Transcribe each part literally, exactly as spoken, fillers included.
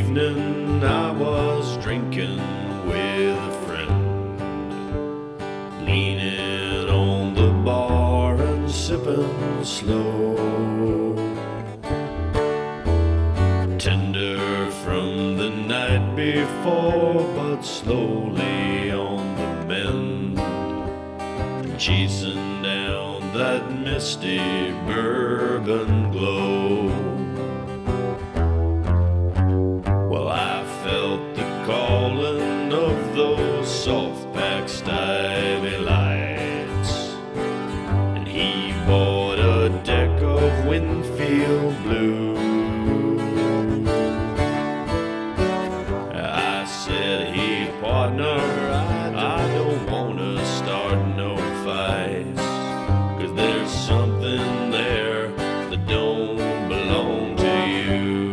evening I was drinking with a friend, leaning on the bar and sipping slow. Tender from the night before, but slowly on the mend, chasing down that misty bourbon glow. Well, I felt the calling of those soft-packed Stuyvesant lights, and he bought a deck of Winfield Blue. I said, hey partner, I don't wanna start no fights, 'cause there's something there that don't belong to you.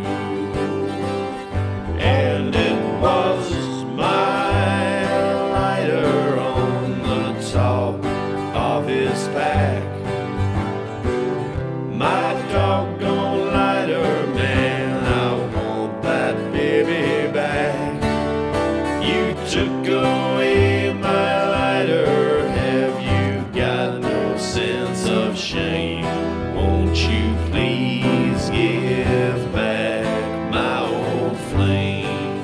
And it was my lighter on the top of his pack, my doggone lighter, man, I want that baby back. You took away my lighter, have you got no sense of shame? Won't you please give back my old flame?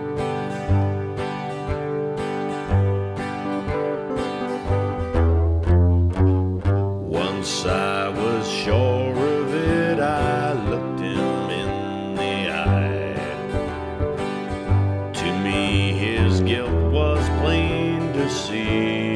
Once I was sure of it, I looked him in the eye. To me his guilt was plain to see.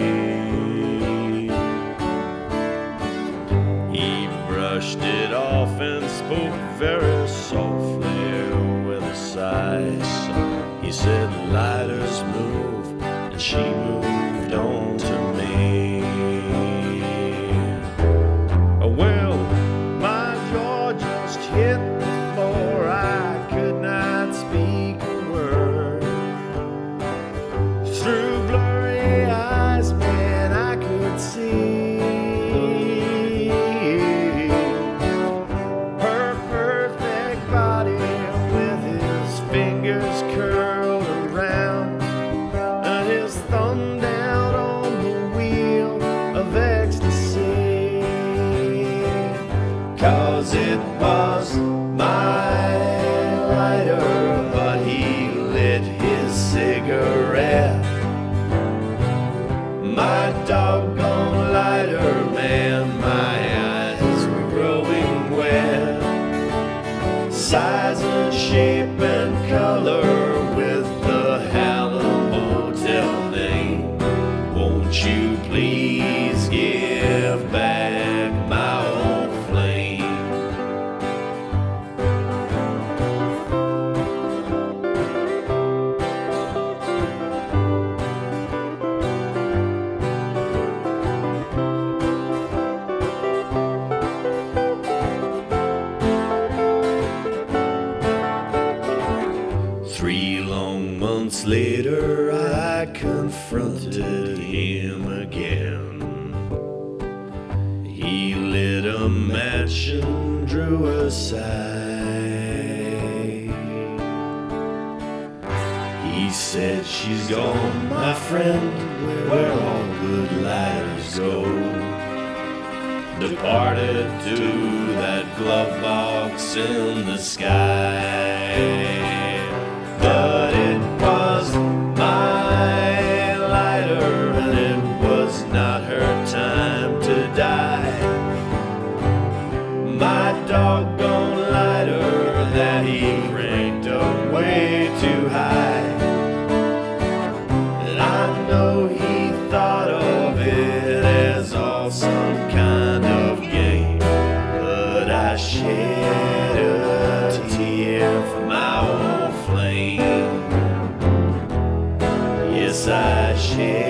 He brushed it off and spoke very softly with a sigh. He said, lighters move, and she moved on to me. Well, my jaw just hit the floor, I could not speak a word. Through blurry eyes, man, I could see her perfect body with his fingers curled around and his thumb down on the wheel of ecstasy. 'Cause it was my lighter, but he lit his cigarette. My doggone lighter, man, my eyes were growing wet. Size and shape and color with the Hallam Hotel name. Won't you please give back my old flame? Three long months later, I confronted him again. He lit a match and drew a sigh. He said, she's gone, my friend, where all good lighters go. Departed to that glove box in the sky. But it was my lighter, and it was not her time to die. My doggone lighter that he cranked up way too high. And I know he thought of it as all some kind of game, but I shed a tear for my old flame. Yes, I shed